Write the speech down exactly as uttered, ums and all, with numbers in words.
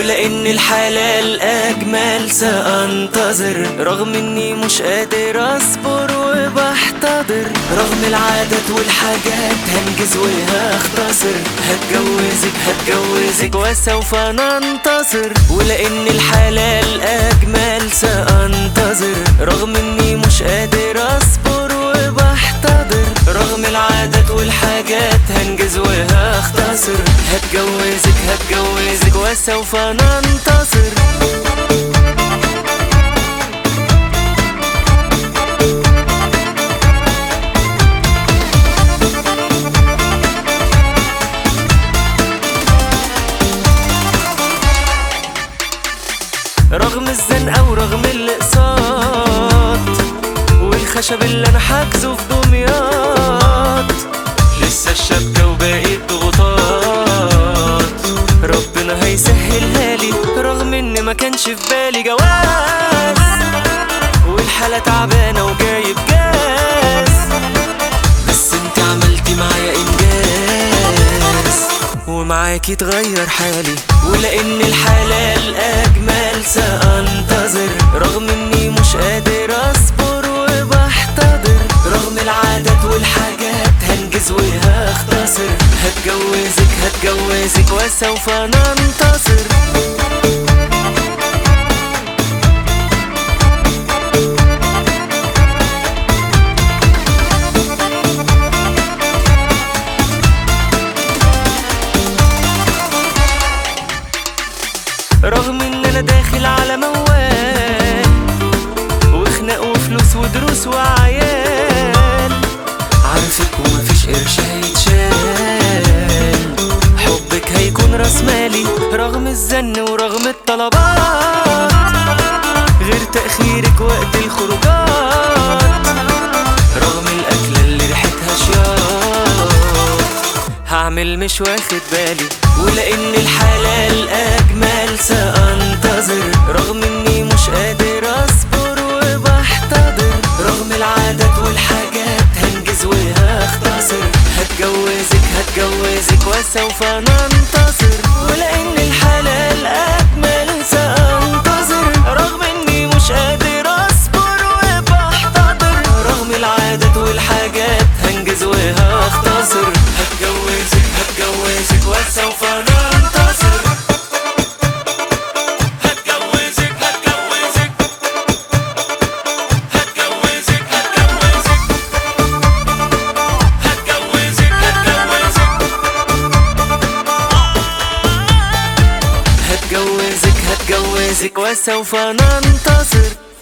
ولأن الحلال أجمل سأنتظر، رغم إني مش قادر أصبر وبحتضر، رغم العادات والحاجات هنجز وهختصر، هتجوزك هتجوزك وسوف ننتصر. ولأن الحلال أجمل سأنتظر، رغم إني مش قادر أصبر وبحتضر، رغم العادات والحاجات هنجز وهختصر، هتجوزك هتجوزك وسوف ننتصر. رغم الزنقة ورغم الاقساط والخشب اللي انا حاجزه في دمياط، لسه الشبكة وباقي الضغوطات، ربنا هيسهلها لي رغم ان ما كانش في بالي جواز، والحالة تعبانة وجايب جاز، بس انت عملتي معايا انجاز ومعاكي اتغير حالي. ولأن الحلال أجمل سأنتظر، رغم إني مش قادر أصبر وبحتضر، رغم العادات والحاجات هنجز وهختصر، هتجوزك هتجوزك وسوف ننتصر. رغم ان انا داخل على موال وخناق وفلوس ودروس وعيال، عارفك ومفيش قرش هيتشال، حبك هيكون راس مالي رغم الزن ورغم الطلبات، غير تأخيرك وقت الخروجات، رغم الأكلة اللي ريحتها شياط، هعمل مش واخد بالي. ولأن الحلال أجمل سأنتظر، رغم إني مش قادر أصبر وبحتضر، رغم العادات والحاجات هنجز وهختصر، هتجوزك هتجوزك وسوف ننتصر. ولأن الحلال أجمل سأنتظر، رغم إني مش قادر أصبر وبحتضر، رغم العادات والحاجات هنجز وهختصر، هتجوزك هتجوزك وسوف ننتصر. هتجوزك هتجوزك هتجوزك هتجوزك هتجوزك هتجوزك هتجوزك هتجوزك وسوف ننتصر.